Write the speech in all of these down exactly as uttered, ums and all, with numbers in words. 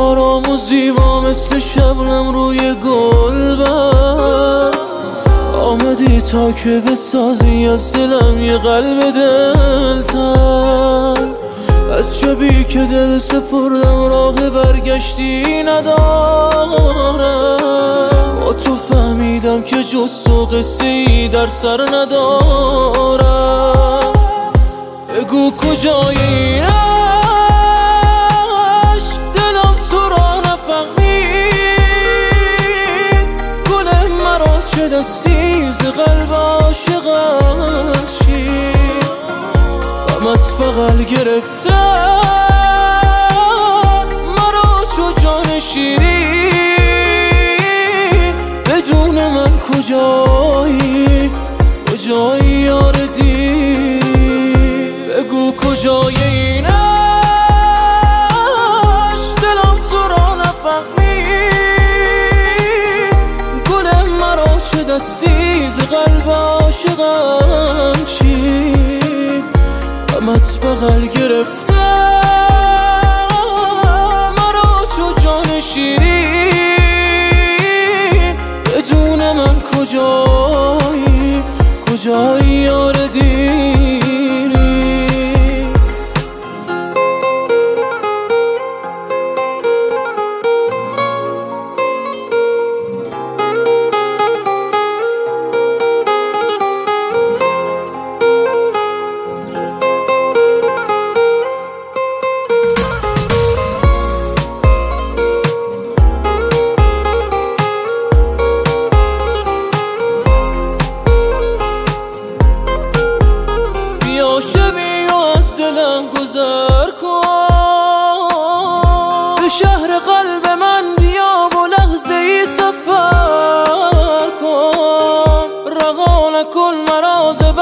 آرام و زیبا مثل شبنم روی گلبن آمدی تا که بسازی از دلم یه قلب دلتن. از شبی که دل سپردم راه برگشتی ندارم، با تو فهمیدم که جز تو قصه ای در سر ندارم. بگو کجای این عشق دلم تو را نفهمید، گل مرا چه دستی ز قلب عاشقم چید، غمت بغل گرفته مرا چو جان شیرین. بدون من کجایی کجایی یار دی؟ بگو کجای این عشق دلم تو را نفهمید، گل مرا چه دستی ز قلب عاشقم چید، غمت بغل گرفته مرا چو جان شیرین. بدون من کجایی کجایی یار دیری؟ شبی و از دلم گذر کن، به شهر قلب من بیا و لحظه ای سفر کن. رها نکن مرا ز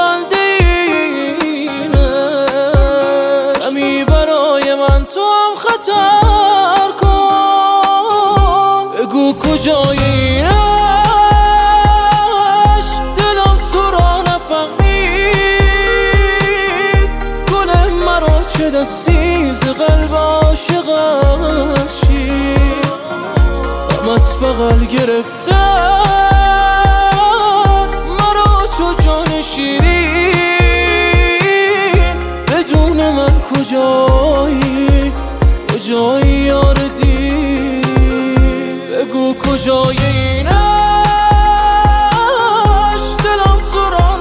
بندینه، کمی برای من تو هم خطر کن. بگو کجای این عشق دلم تو را نفهمید، چه دستی ز قلب عاشقم چید، غمت بغل گرفته مرا چو جان شیرین. بدون من کجایی کجایی یار دی؟ بگو کجای این عشق دلم تو را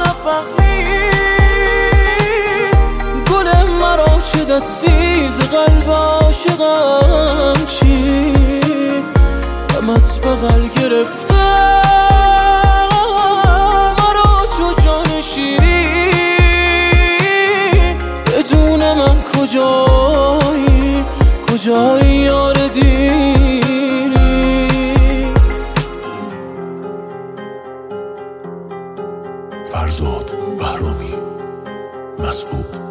نفهمید، گل مرا چه دستی ز قلب عاشقم چید، غمت بغل گرفته مرا چو جان شیرین. بدون من کجایی کجایی یار دیری؟ فرزاد بهرامی، مسعود